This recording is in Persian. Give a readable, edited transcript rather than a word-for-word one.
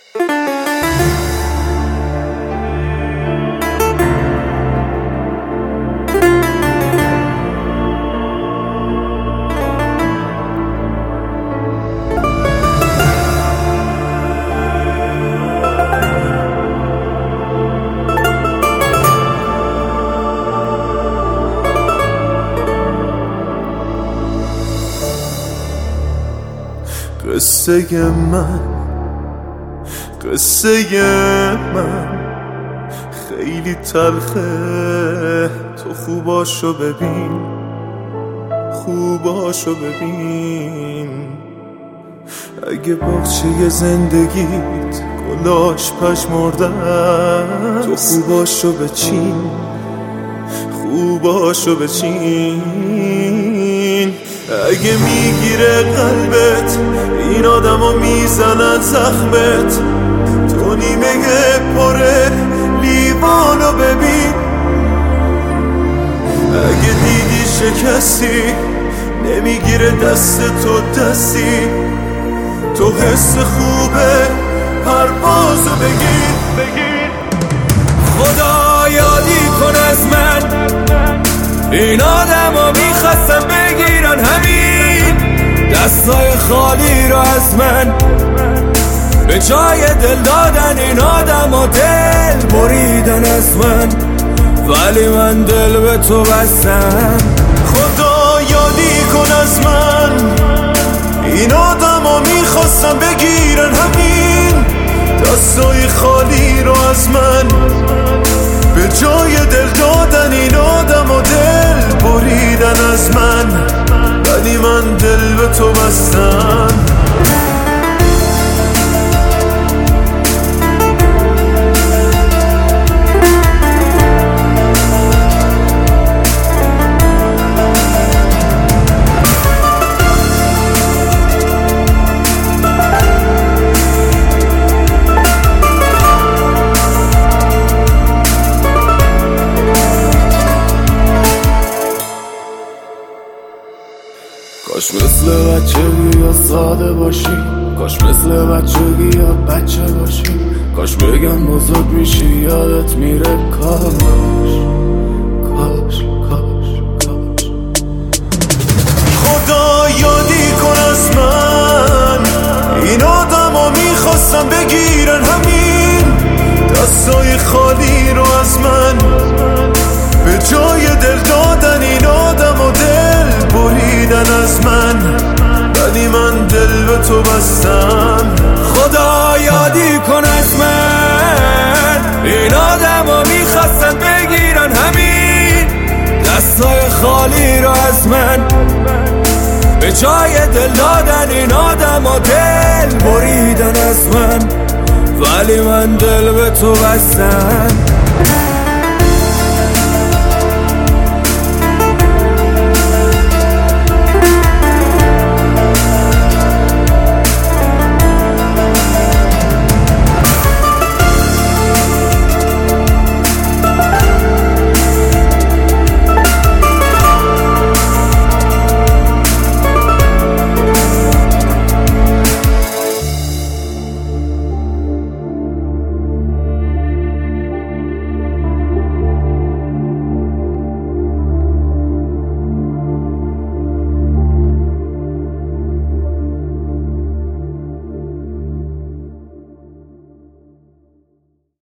قصه من خیلی تلخه. تو خوباشو ببین اگه باغچه زندگیت گلاش پژمردن، تو خوباشو بچین. اگه میگیره قلبت این آدمو میزنن زخمت، تو نیمه پره لیوانو ببین. اگه دیدی شکستی نمیگیره دست تو دستی، تو حس خوبه پروازو بگیر. خدا یادی کن از من، این آدمو میخواستم بگیرن همین دستای خالی رو از من، به جای دل دادن این آدمو دل بریدن از من، ولی من دل به تو بستم. خدا یادی کن از من، این آدمو میخواستم بگیرن همین دستای خالی رو از من، به جای دل دادن این آدمو دل بریدن از من، ولی من دل به تو بستم. کاش مثل بچگی یا ساده باشیم، کاش مثل بچگی یا بچه باشیم، کاش بگم بزرگ میشی یادت میره. کاش خدا یادی کن از من، این آدمو میخواستم بگیرن همین دستای خالی رو از من، به جای دل دادن این آدمو دل بریدن از من، ولی من دل به تو بستم. خدا یادی کن از من، این آدمو میخواستن بگیرن همین دستای خالی رو از من، به جای دل دادن این آدمو دل بریدن از من، ولی من دل به تو بستم.